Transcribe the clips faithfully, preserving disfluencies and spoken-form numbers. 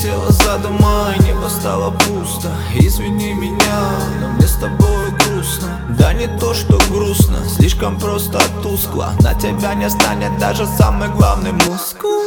села за дома, и небо стало пусто. Извини меня, но мне с тобой грустно. Да не то, что грустно, слишком просто тускло. На тебя не станет даже самый главный мускул.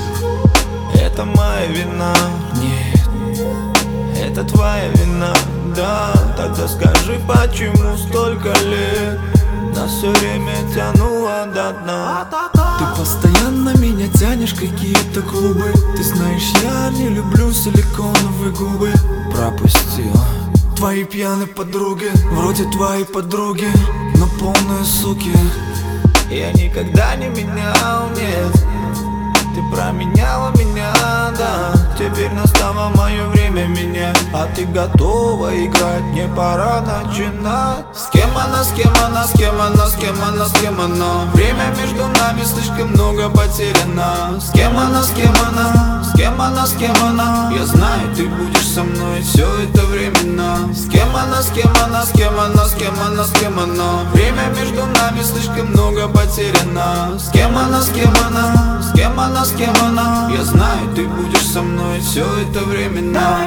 Это моя вина, нет, это твоя вина. Да, тогда скажи, почему столько лет нас все время тянуло до дна. Ты постоянно меня тянешь в какие-то клубы. Ты знаешь, я не люблю силиконовые губы. Пропустил твои пьяные подруги, вроде твоей подруги, но полные суки. Я никогда не менял, нет, ты променяла меня, да. Теперь настало мое время менять, а ты готова играть, мне пора начинать. С кем она, с кем она, с кем она, с кем она, с кем она? Время между нами слишком много потеряно. С кем она, с кем она, с кем она, с кем она? Я знаю, ты будешь со мной все это временно. С кем она, с кем она, с кем она, с кем она, с кем она? Время между нами слишком много потеряно. С кем она, с кем она, с кем она, с кем она? Я знаю, ты будешь со мной все это временно.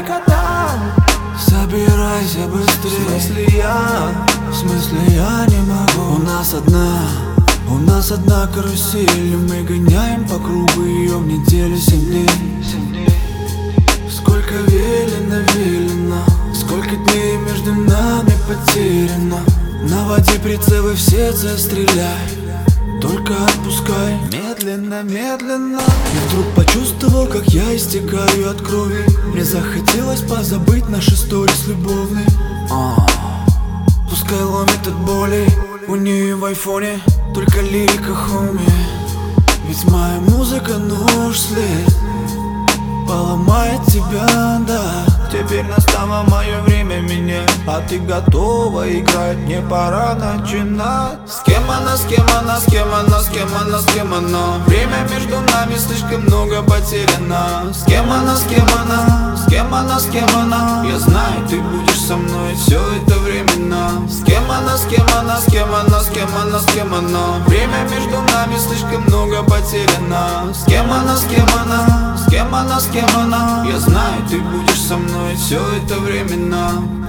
Собирайся быстрее. В смысле я, в смысле я не могу. У нас одна, у нас одна карусель, и мы гоняем по кругу ее в неделю семь дней. Сколько велено, велено, сколько дней между нами потеряно. Наводи прицелы в сердце, стреляй, только отпускай. медленно, медленно. Я вдруг почувствовал, как я истекаю от крови. Мне захотелось позабыть наши сторис любовные. а. Пускай ломит от боли, у нее в айфоне только лирика, хоми. Ведь моя музыка нож след поломает тебя, да. Теперь настало мое время менять, а ты готова играть, мне пора начинать. С кем она, с кем она, с кем она, с кем она, с кем она? Время между нами слишком много потеряно. С кем она, с кем она, с кем она, с кем она? Я знаю, ты будешь со мной все это временно. С кем она, с кем она, с кем она, с кем она, с кем она? Время между нами слишком много потеряно. С кем она, с кем она, с кем она, с кем она? Я знаю, ты будешь со мной все это временно.